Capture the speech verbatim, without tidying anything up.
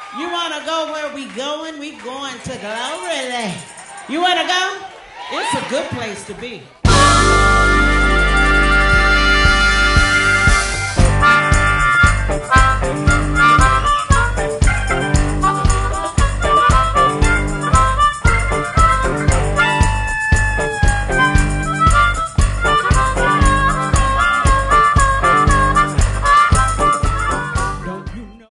You want to go where we going? We going to Glory Land. You want to go? It's a good place to be.